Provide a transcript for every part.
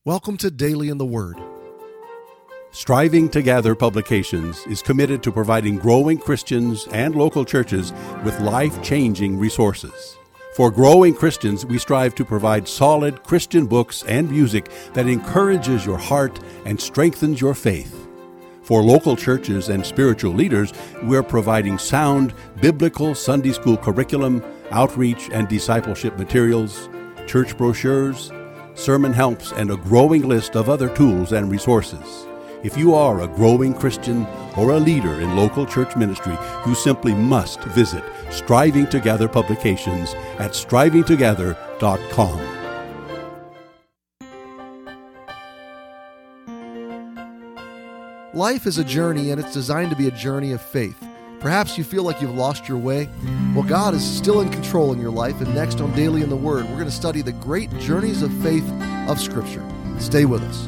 Welcome to Daily in the Word. Striving to Gather Publications is committed to providing growing Christians and local churches with life-changing resources. For growing Christians, we strive to provide solid Christian books and music that encourages your heart and strengthens your faith. For local churches and spiritual leaders, we're providing sound biblical Sunday school curriculum, outreach and discipleship materials, church brochures, sermon helps, and a growing list of other tools and resources. If you are a growing Christian or a leader in local church ministry, you simply must visit Striving to Gather Publications at strivingtogether.com. Life is a journey, and it's designed to be a journey of faith. Perhaps you feel like you've lost your way. Well, God is still in control in your life, and next on Daily in the Word, we're going to study the great journeys of faith of Scripture. Stay with us.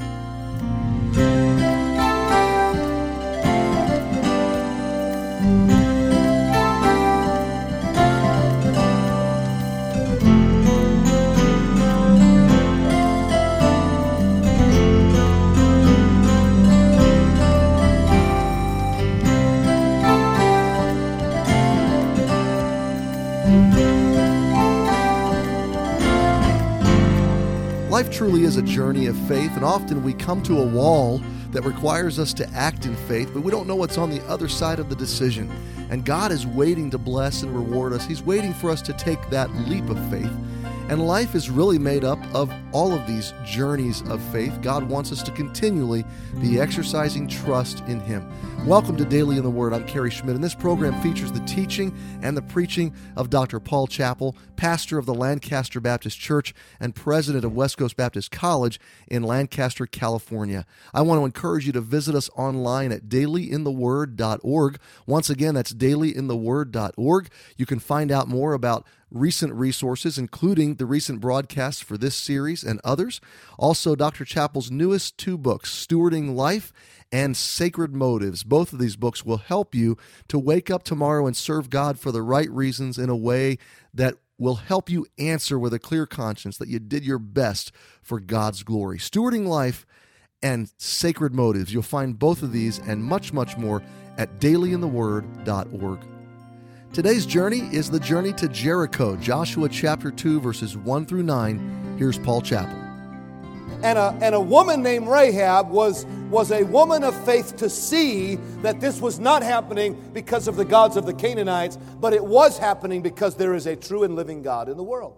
Life truly is a journey of faith, and often we come to a wall that requires us to act in faith, but we don't know what's on the other side of the decision. And God is waiting to bless and reward us. He's waiting for us to take that leap of faith. And life is really made up of all of these journeys of faith. God wants us to continually be exercising trust in Him. Welcome to Daily in the Word. I'm Kerry Schmidt, and this program features the teaching and the preaching of Dr. Paul Chappell, pastor of the Lancaster Baptist Church and president of West Coast Baptist College in Lancaster, California. I want to encourage you to visit us online at dailyintheword.org. Once again, that's dailyintheword.org. You can find out more about recent resources, including the recent broadcasts for this series and others. Also, Dr. Chappell's newest two books, Stewarding Life and Sacred Motives. Both of these books will help you to wake up tomorrow and serve God for the right reasons in a way that will help you answer with a clear conscience that you did your best for God's glory. Stewarding Life and Sacred Motives. You'll find both of these and much, much more at dailyintheword.org. Today's journey is the journey to Jericho, Joshua chapter 2, verses 1 through 9. Here's Paul Chappell. And a woman named Rahab was a woman of faith to see that this was not happening because of the gods of the Canaanites, but it was happening because there is a true and living God in the world.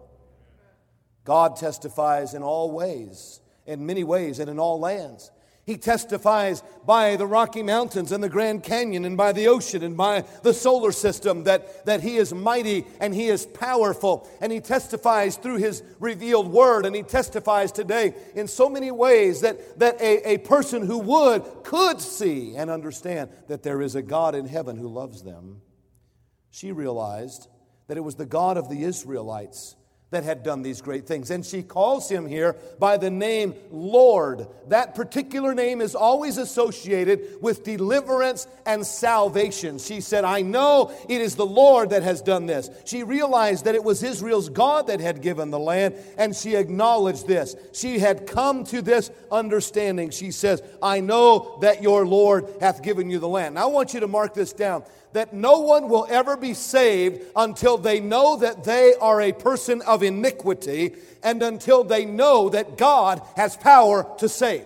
God testifies in all ways, in many ways, and in all lands. He testifies by the Rocky Mountains and the Grand Canyon and by the ocean and by the solar system that He is mighty and He is powerful. And He testifies through His revealed word, and He testifies today in so many ways that a person who could see and understand that there is a God in heaven who loves them. She realized that it was the God of the Israelites that had done these great things. And she calls Him here by the name Lord. That particular name is always associated with deliverance and salvation. She said, I know it is the Lord that has done this. She realized that it was Israel's God that had given the land, and she acknowledged this. She had come to this understanding. She says, I know that your Lord hath given you the land. Now I want you to mark this down, that no one will ever be saved until they know that they are a person of iniquity and until they know that God has power to save.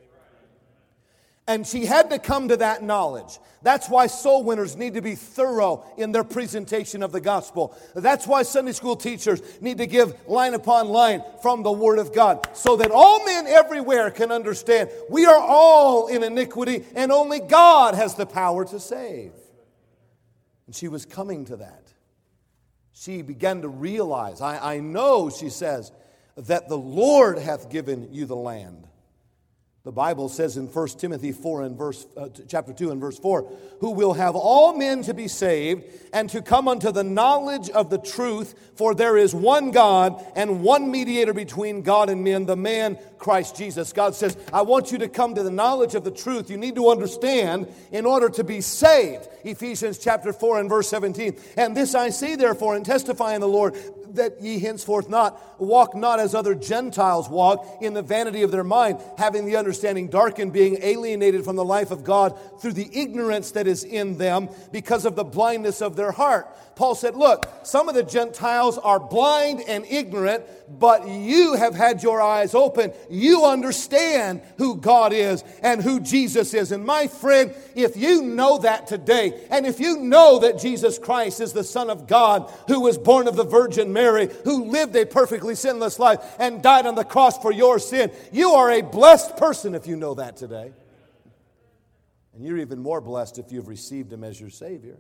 And she had to come to that knowledge. That's why soul winners need to be thorough in their presentation of the gospel. That's why Sunday school teachers need to give line upon line from the Word of God, so that all men everywhere can understand we are all in iniquity and only God has the power to save. And she was coming to that. She began to realize, I know, she says, that the Lord hath given you the land. The Bible says in 1 Timothy 4 and chapter 2 and verse 4, who will have all men to be saved and to come unto the knowledge of the truth, for there is one God and one mediator between God and men, the man Christ Jesus. God says, I want you to come to the knowledge of the truth. You need to understand in order to be saved. Ephesians chapter 4 and verse 17. And this I say therefore and testify in the Lord, that ye henceforth walk not as other Gentiles walk, in the vanity of their mind, having the understanding darkened, being alienated from the life of God through the ignorance that is in them, because of the blindness of their heart. Paul said, look, some of the Gentiles are blind and ignorant, but you have had your eyes open. You understand who God is and who Jesus is. And my friend, if you know that today, and if you know that Jesus Christ is the Son of God, who was born of the Virgin Mary, who lived a perfectly sinless life and died on the cross for your sin, you are a blessed person if you know that today. And you're even more blessed if you've received Him as your Savior.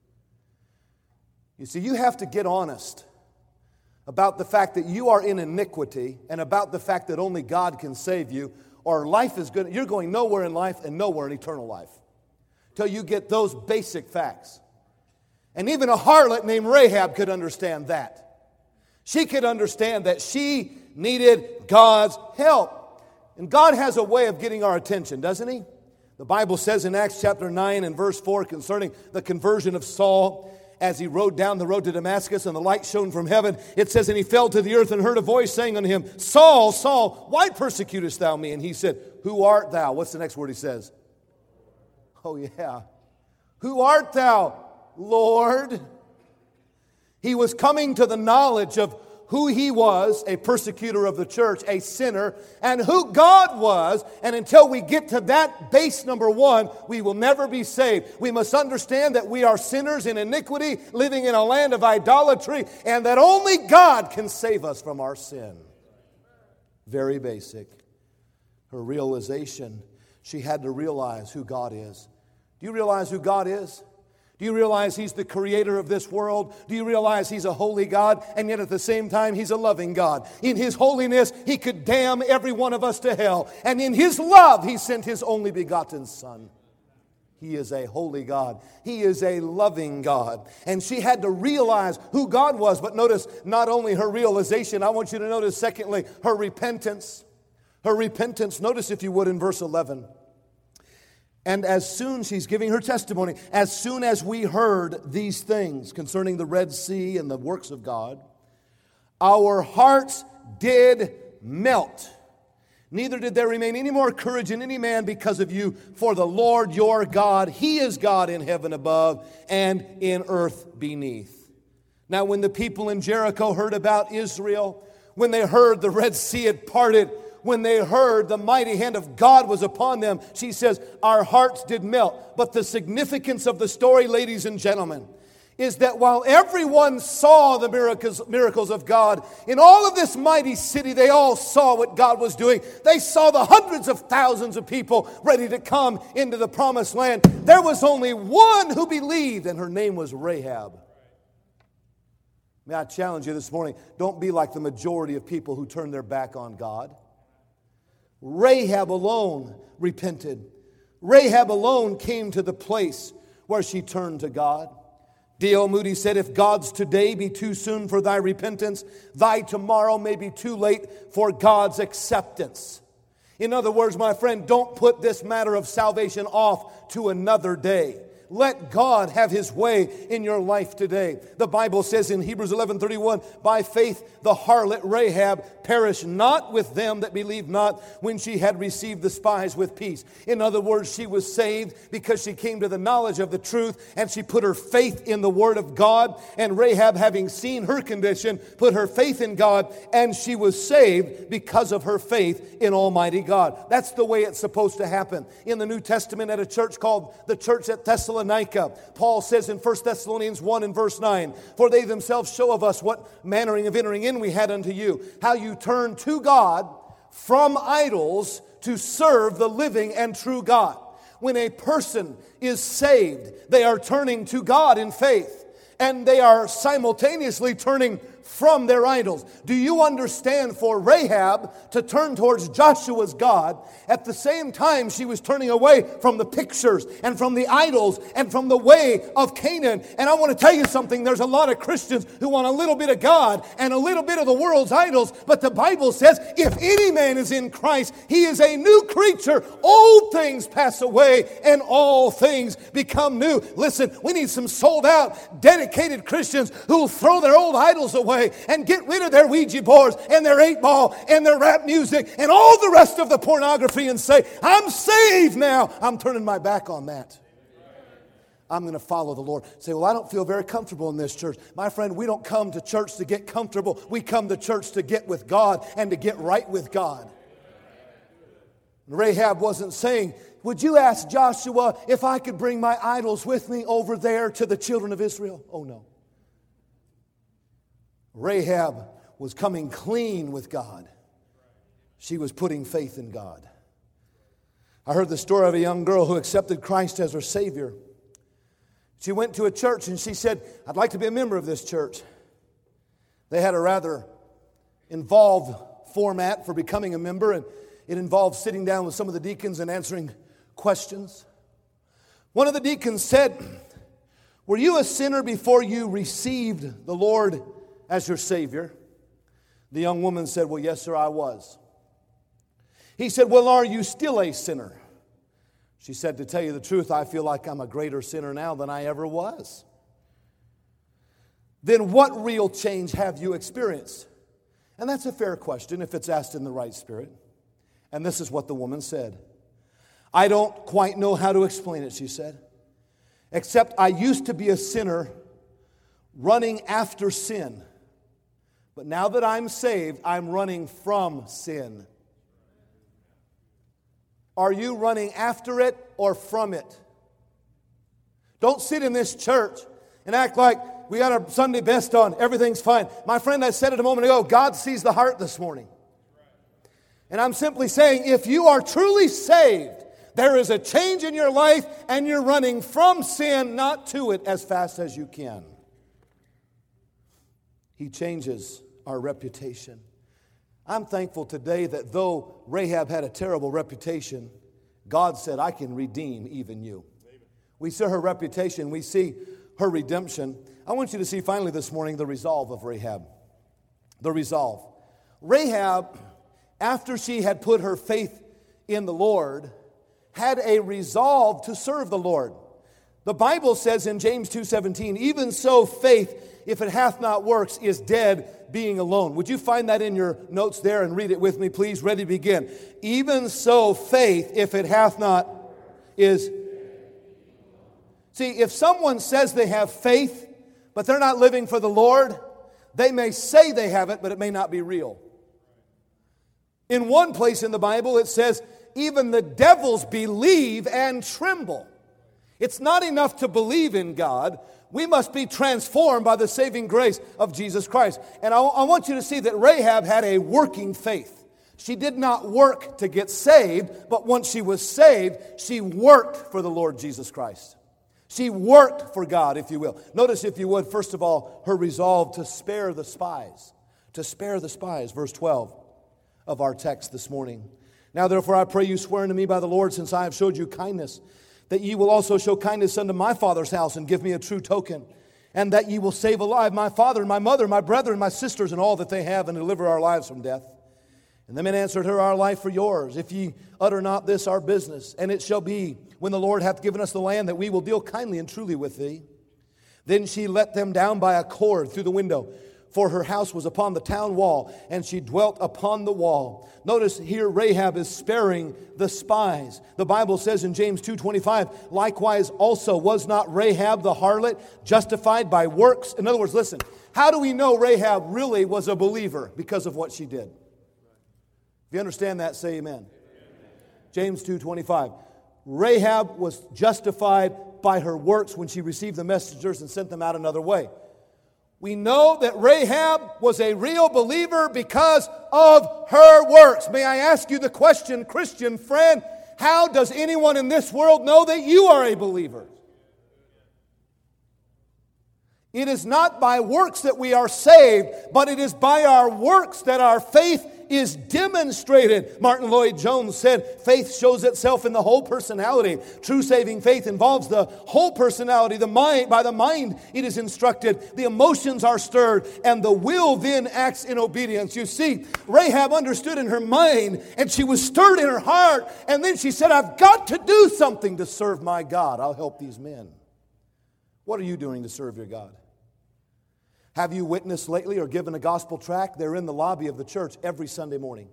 You see, you have to get honest about the fact that you are in iniquity and about the fact that only God can save you, or you're going nowhere in life and nowhere in eternal life till you get those basic facts. And even a harlot named Rahab could understand that. She could understand that she needed God's help. And God has a way of getting our attention, doesn't He? The Bible says in Acts chapter 9 and verse 4 concerning the conversion of Saul, as he rode down the road to Damascus and the light shone from heaven, it says, and he fell to the earth and heard a voice saying unto him, Saul, Saul, why persecutest thou me? And he said, who art thou? What's the next word he says? Oh yeah. Who art thou, Lord? He was coming to the knowledge of who he was, a persecutor of the church, a sinner, and who God was. And until we get to that base number one, we will never be saved. We must understand that we are sinners in iniquity, living in a land of idolatry, and that only God can save us from our sin. Very basic. Her realization, she had to realize who God is. Do you realize who God is? Do you realize He's the creator of this world? Do you realize He's a holy God, and yet at the same time He's a loving God? In His holiness, He could damn every one of us to hell. And in His love, He sent His only begotten Son. He is a holy God. He is a loving God. And she had to realize who God was. But notice, not only her realization, I want you to notice, secondly, her repentance. Her repentance, notice if you would in verse 11. And as soon, she's giving her testimony, as soon as we heard these things concerning the Red Sea and the works of God, our hearts did melt. Neither did there remain any more courage in any man because of you. For the Lord your God, He is God in heaven above and in earth beneath. Now when the people in Jericho heard about Israel, when they heard the Red Sea had parted, when they heard the mighty hand of God was upon them, she says, our hearts did melt. But the significance of the story, ladies and gentlemen, is that while everyone saw the miracles of God, in all of this mighty city, they all saw what God was doing. They saw the hundreds of thousands of people ready to come into the promised land. There was only one who believed, and her name was Rahab. May I challenge you this morning, don't be like the majority of people who turn their back on God. Rahab alone repented. Rahab alone came to the place where she turned to God. D.L. Moody said, if God's today be too soon for thy repentance, thy tomorrow may be too late for God's acceptance. In other words, my friend, don't put this matter of salvation off to another day. Let God have His way in your life today. The Bible says in Hebrews 11:31, by faith the harlot Rahab perished not with them that believed not when she had received the spies with peace. In other words, she was saved because she came to the knowledge of the truth and she put her faith in the Word of God. And Rahab, having seen her condition, put her faith in God, and she was saved because of her faith in Almighty God. That's the way it's supposed to happen. In the New Testament, at a church called the Church at Thessalonica, Paul says in 1 Thessalonians 1 and verse 9, for they themselves show of us what mannering of entering in we had unto you, how you turn to God from idols to serve the living and true God. When a person is saved, they are turning to God in faith, and they are simultaneously turning from their idols. Do you understand, for Rahab to turn towards Joshua's God, at the same time she was turning away from the pictures and from the idols and from the way of Canaan. And I want to tell you something, there's a lot of Christians who want a little bit of God and a little bit of the world's idols, but the Bible says, if any man is in Christ, he is a new creature. Old things pass away and all things become new. Listen, we need some sold out, dedicated Christians who will throw their old idols away away and get rid of their Ouija boards and their 8-ball and their rap music and all the rest of the pornography and say, I'm saved now. I'm turning my back on that. I'm going to follow the Lord. Say, well, I don't feel very comfortable in this church. My friend, we don't come to church to get comfortable. We come to church to get with God and to get right with God. Rahab wasn't saying, would you ask Joshua if I could bring my idols with me over there to the children of Israel? Oh, no. Rahab was coming clean with God. She was putting faith in God. I heard the story of a young girl who accepted Christ as her Savior. She went to a church and she said, I'd like to be a member of this church. They had a rather involved format for becoming a member, and it involved sitting down with some of the deacons and answering questions. One of the deacons said, were you a sinner before you received the Lord as your Savior? The young woman said, well, yes, sir, I was. He said, well, are you still a sinner? She said, to tell you the truth, I feel like I'm a greater sinner now than I ever was. Then what real change have you experienced? And that's a fair question if it's asked in the right spirit. And this is what the woman said. I don't quite know how to explain it, she said, except I used to be a sinner running after sin. But now that I'm saved, I'm running from sin. Are you running after it or from it? Don't sit in this church and act like we got our Sunday best on, everything's fine. My friend, I said it a moment ago, God sees the heart this morning. And I'm simply saying, if you are truly saved, there is a change in your life and you're running from sin, not to it, as fast as you can. He changes our reputation. I'm thankful today that though Rahab had a terrible reputation, God said, I can redeem even you. We see her reputation, we see her redemption. I want you to see finally this morning the resolve of Rahab. The resolve. Rahab, after she had put her faith in the Lord, had a resolve to serve the Lord. The Bible says in James 2:17, even so faith, if it hath not works, is dead, being alone. Would you find that in your notes there and read it with me, please? Ready to begin. Even so faith, if it hath not, is... See, if someone says they have faith, but they're not living for the Lord, they may say they have it, but it may not be real. In one place in the Bible, it says, even the devils believe and tremble. It's not enough to believe in God. We must be transformed by the saving grace of Jesus Christ. And I want you to see that Rahab had a working faith. She did not work to get saved, but once she was saved, she worked for the Lord Jesus Christ. She worked for God, if you will. Notice, if you would, first of all, her resolve to spare the spies. To spare the spies, verse 12 of our text this morning. Now therefore I pray you, swear unto me by the Lord, since I have showed you kindness, that ye will also show kindness unto my father's house, and give me a true token, and that ye will save alive my father and my mother, my brethren, my sisters, and all that they have, and deliver our lives from death. And the men answered her, our life for yours, if ye utter not this our business. And it shall be, when the Lord hath given us the land, that we will deal kindly and truly with thee. Then she let them down by a cord through the window, for her house was upon the town wall, and she dwelt upon the wall. Notice here Rahab is sparing the spies. The Bible says in James 2:25, likewise also was not Rahab the harlot justified by works? In other words, listen, how do we know Rahab really was a believer? Because of what she did. If you understand that, say amen. James 2:25. Rahab was justified by her works when she received the messengers and sent them out another way. We know that Rahab was a real believer because of her works. May I ask you the question, Christian friend, how does anyone in this world know that you are a believer? It is not by works that we are saved, but it is by our works that our faith is demonstrated. Martin Lloyd-Jones said, faith shows itself in the whole personality. True saving faith involves the whole personality. The mind, by the mind it is instructed, the emotions are stirred, and the will then acts in obedience. You see, Rahab understood in her mind, and she was stirred in her heart, and then she said, I've got to do something to serve my God. I'll help these men. What are you doing to serve your God? Have you witnessed lately or given a gospel tract? They're in the lobby of the church every Sunday morning.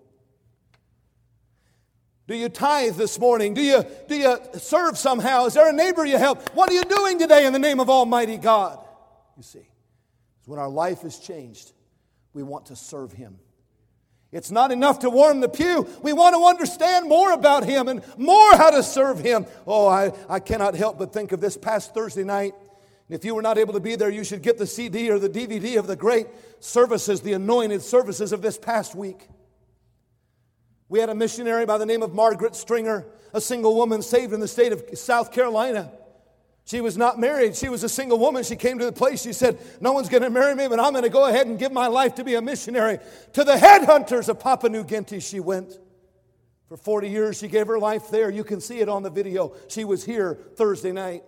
Do you tithe this morning? Do you serve somehow? Is there a neighbor you help? What are you doing today in the name of Almighty God? You see, when our life is changed, we want to serve Him. It's not enough to warm the pew. We want to understand more about Him and more how to serve Him. Oh, I cannot help but think of this past Thursday night. If you were not able to be there, you should get the CD or the DVD of the great services, the anointed services of this past week. We had a missionary by the name of Margaret Stringer, a single woman saved in the state of South Carolina. She was not married. She was a single woman. She came to the place. She said, no one's going to marry me, but I'm going to go ahead and give my life to be a missionary. To the headhunters of Papua New Guinea she went. For 40 years she gave her life there. You can see it on the video. She was here Thursday night.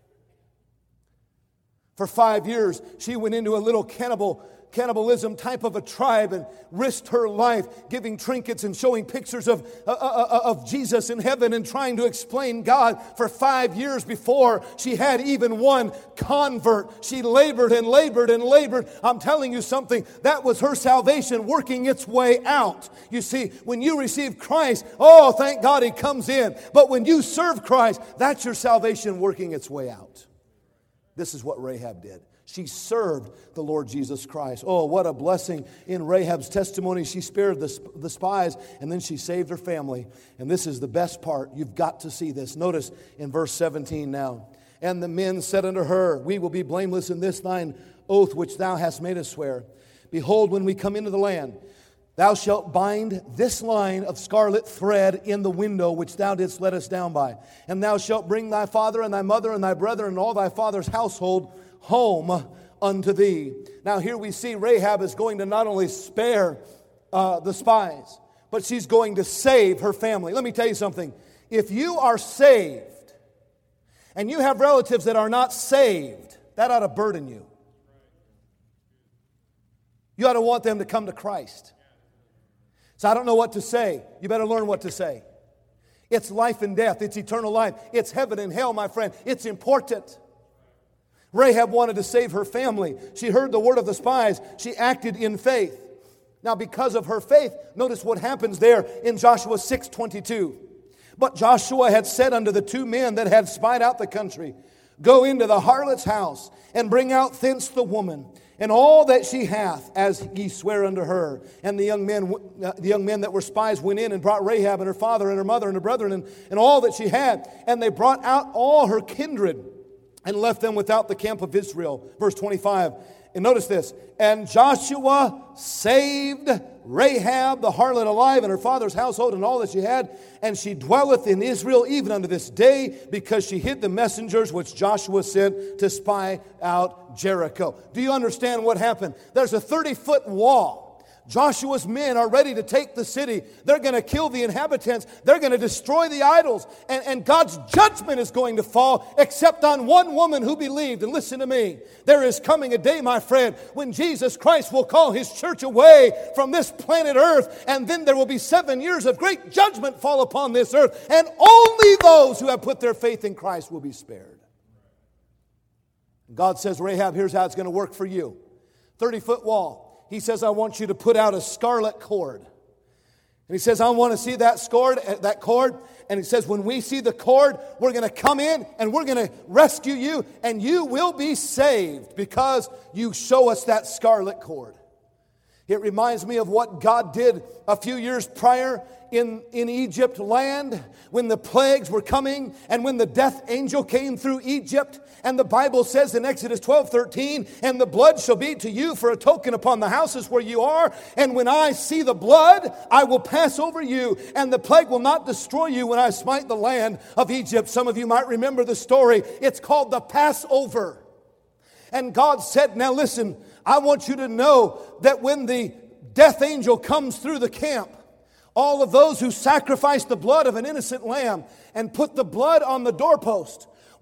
For 5 years, she went into a little cannibalism type of a tribe and risked her life giving trinkets and showing pictures of Jesus in heaven and trying to explain God. For 5 years before she had even one convert, she labored and labored and labored. I'm telling you something, that was her salvation working its way out. You see, when you receive Christ, oh, thank God He comes in. But when you serve Christ, that's your salvation working its way out. This is what Rahab did. She served the Lord Jesus Christ. Oh, what a blessing in Rahab's testimony. She spared the spies, and then she saved her family. And this is the best part. You've got to see this. Notice in verse 17 now. And the men said unto her, we will be blameless in this thine oath which thou hast made us swear. Behold, when we come into the land, thou shalt bind this line of scarlet thread in the window which thou didst let us down by. And thou shalt bring thy father and thy mother and thy brethren and all thy father's household home unto thee. Now here we see Rahab is going to not only spare the spies, but she's going to save her family. Let me tell you something. If you are saved and you have relatives that are not saved, that ought to burden you. You ought to want them to come to Christ. So I don't know what to say. You better learn what to say. It's life and death. It's eternal life. It's heaven and hell, my friend. It's important. Rahab wanted to save her family. She heard the word of the spies. She acted in faith. Now, because of her faith, notice what happens there in Joshua 6:22. But Joshua had said unto the two men that had spied out the country, go into the harlot's house and bring out thence the woman and all that she hath, as ye swear unto her. And the young men that were spies went in and brought Rahab and her father and her mother and her brethren and all that she had. And they brought out all her kindred and left them without the camp of Israel. Verse 25. And notice this. And Joshua saved Rahab the harlot alive and her father's household and all that she had. And she dwelleth in Israel even unto this day, because she hid the messengers which Joshua sent to spy out Jericho. Do you understand what happened? There's a 30-foot wall. Joshua's men are ready to take the city. They're going to kill the inhabitants. They're going to destroy the idols. And God's judgment is going to fall except on one woman who believed. And listen to me. There is coming a day, my friend, when Jesus Christ will call His church away from this planet Earth. And then there will be 7 years of great judgment fall upon this earth. And only those who have put their faith in Christ will be spared. God says, Rahab, here's how it's going to work for you. 30-foot wall. He says, I want you to put out a scarlet cord. And He says, I want to see that cord. And He says, when we see the cord, we're going to come in and we're going to rescue you. And you will be saved because you show us that scarlet cord. It reminds me of what God did a few years prior in Egypt land when the plagues were coming and when the death angel came through Egypt. And the Bible says in Exodus 12:13, and the blood shall be to you for a token upon the houses where you are. And when I see the blood, I will pass over you, and the plague will not destroy you when I smite the land of Egypt. Some of you might remember the story. It's called the Passover. And God said, now listen, I want you to know that when the death angel comes through the camp, all of those who sacrificed the blood of an innocent lamb and put the blood on the doorpost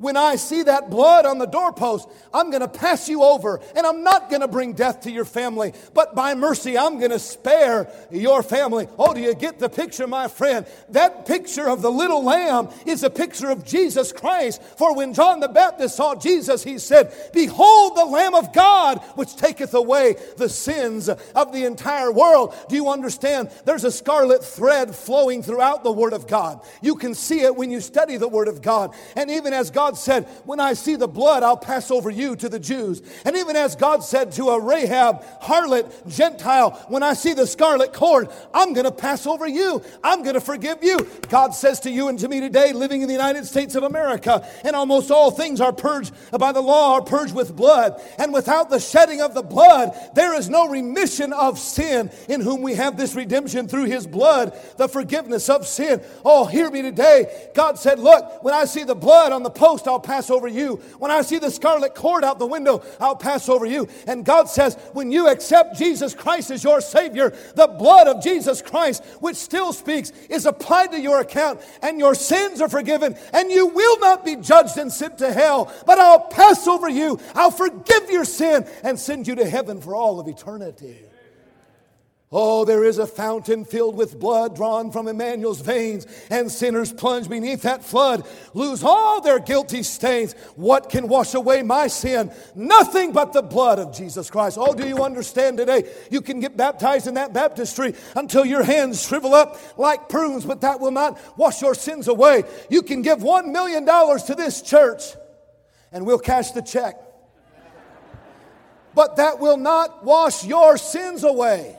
when I see that blood on the doorpost, I'm going to pass you over, and I'm not going to bring death to your family, but by mercy, I'm going to spare your family. Oh, do you get the picture, my friend? That picture of the little lamb is a picture of Jesus Christ. For when John the Baptist saw Jesus, he said, "Behold the Lamb of God, which taketh away the sins of the entire world." Do you understand? There's a scarlet thread flowing throughout the Word of God. You can see it when you study the Word of God. And even as God said, "When I see the blood, I'll pass over you," to the Jews. And even as God said to a Rahab, harlot, Gentile, "When I see the scarlet cord, I'm going to pass over you. I'm going to forgive you." God says to you and to me today, living in the United States of America, and almost all things are purged by the law, are purged with blood. And without the shedding of the blood, there is no remission of sin, in whom we have this redemption through His blood, the forgiveness of sin. Oh, hear me today. God said, "Look, when I see the blood on the post, I'll pass over you. When I see the scarlet cord out the window, I'll pass over you." And God says, when you accept Jesus Christ as your Savior, the blood of Jesus Christ, which still speaks, is applied to your account, and your sins are forgiven, and you will not be judged and sent to hell, but I'll pass over you. I'll forgive your sin and send you to heaven for all of eternity. Oh, there is a fountain filled with blood drawn from Emmanuel's veins, and sinners plunge beneath that flood lose all their guilty stains. What can wash away my sin? Nothing but the blood of Jesus Christ. Oh, do you understand today? You can get baptized in that baptistry until your hands shrivel up like prunes, but that will not wash your sins away. You can give $1 million to this church, and we'll cash the check. But that will not wash your sins away.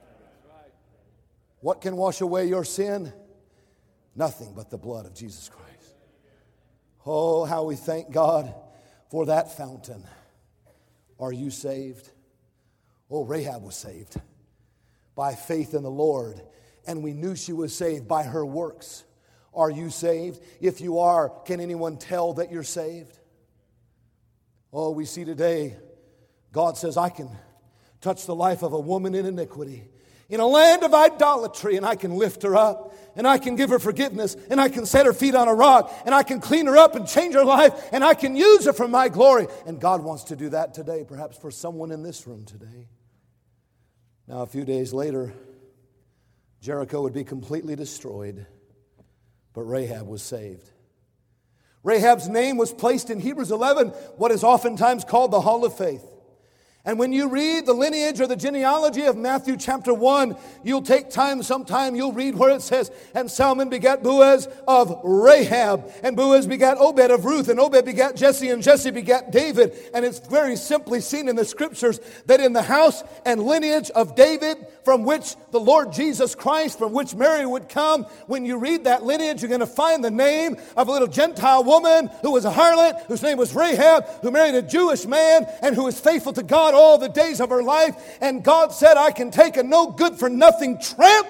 What can wash away your sin? Nothing but the blood of Jesus Christ. Oh, how we thank God for that fountain. Are you saved? Oh, Rahab was saved by faith in the Lord, and we knew she was saved by her works. Are you saved? If you are, can anyone tell that you're saved? Oh, we see today, God says, "I can touch the life of a woman in iniquity, in a land of idolatry, and I can lift her up, and I can give her forgiveness, and I can set her feet on a rock, and I can clean her up and change her life, and I can use her for my glory." And God wants to do that today, perhaps for someone in this room today. Now, a few days later, Jericho would be completely destroyed, but Rahab was saved. Rahab's name was placed in Hebrews 11, what is oftentimes called the Hall of Faith. And when you read the lineage or the genealogy of Matthew chapter 1, you'll take time, sometime you'll read where it says, "And Salmon begat Boaz of Rahab, and Boaz begat Obed of Ruth, and Obed begat Jesse, and Jesse begat David." And it's very simply seen in the scriptures that in the house and lineage of David, from which the Lord Jesus Christ, from which Mary would come, when you read that lineage, you're going to find the name of a little Gentile woman who was a harlot, whose name was Rahab, who married a Jewish man, and who was faithful to God all the days of her life. And God said, "I can take a no good for nothing tramp,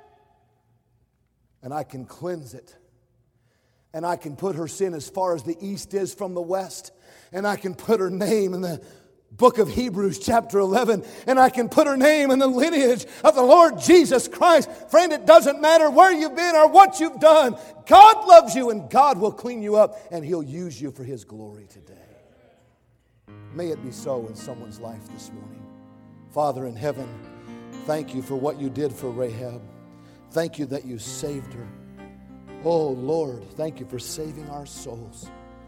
and I can cleanse it, and I can put her sin as far as the east is from the west, and I can put her name in the book of Hebrews chapter 11, and I can put her name in the lineage of the Lord Jesus Christ." Friend, it doesn't matter where you've been or what you've done. God loves you, and God will clean you up, and He'll use you for His glory today. May it be so in someone's life this morning. Father in heaven, thank you for what you did for Rahab. Thank you that you saved her. Oh Lord, thank you for saving our souls.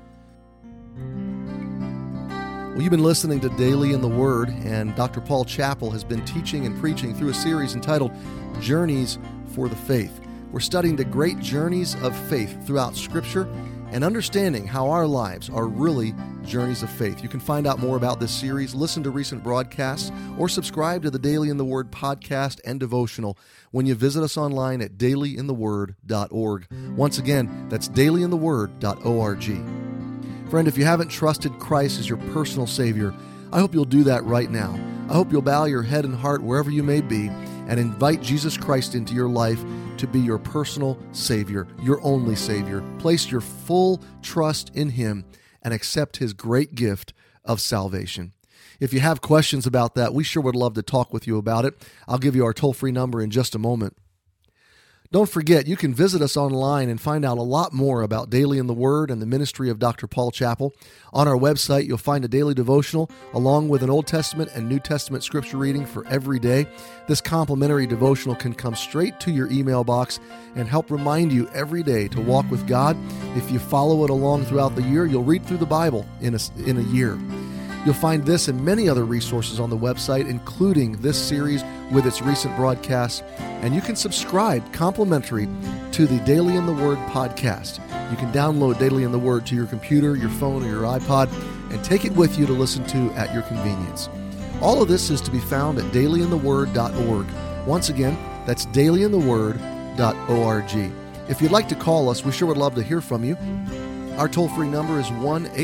Well, you've been listening to Daily in the Word, and Dr. Paul Chappell has been teaching and preaching through a series entitled Journeys for the Faith. We're studying the great journeys of faith throughout Scripture and understanding how our lives are really journeys of faith. You can find out more about this series, listen to recent broadcasts, or subscribe to the Daily in the Word podcast and devotional when you visit us online at dailyintheword.org. Once again, that's dailyintheword.org. Friend, if you haven't trusted Christ as your personal Savior, I hope you'll do that right now. I hope you'll bow your head and heart wherever you may be and invite Jesus Christ into your life to be your personal Savior, your only Savior. Place your full trust in Him and accept His great gift of salvation. If you have questions about that, we sure would love to talk with you about it. I'll give you our toll-free number in just a moment. Don't forget, you can visit us online and find out a lot more about Daily in the Word and the ministry of Dr. Paul Chappell. On our website, you'll find a daily devotional along with an Old Testament and New Testament scripture reading for every day. This complimentary devotional can come straight to your email box and help remind you every day to walk with God. If you follow it along throughout the year, you'll read through the Bible in a year. You'll find this and many other resources on the website, including this series with its recent broadcasts, and you can subscribe complimentary to the Daily in the Word podcast. You can download Daily in the Word to your computer, your phone, or your iPod, and take it with you to listen to at your convenience. All of this is to be found at dailyintheword.org. Once again, that's dailyintheword.org. If you'd like to call us, we sure would love to hear from you. Our toll-free number is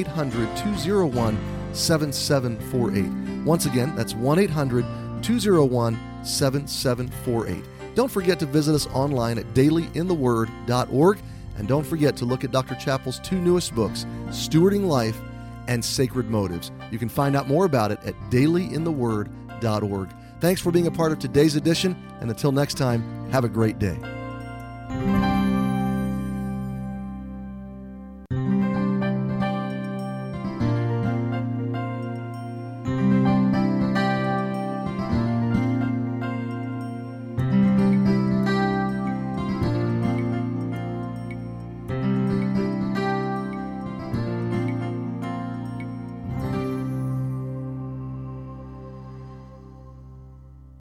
1-800-201-7748. Once again, that's 1-800-201-7748. Don't forget to visit us online at dailyintheword.org. And don't forget to look at Dr. Chappell's two newest books, Stewarding Life and Sacred Motives. You can find out more about it at dailyintheword.org. Thanks for being a part of today's edition, and until next time, have a great day.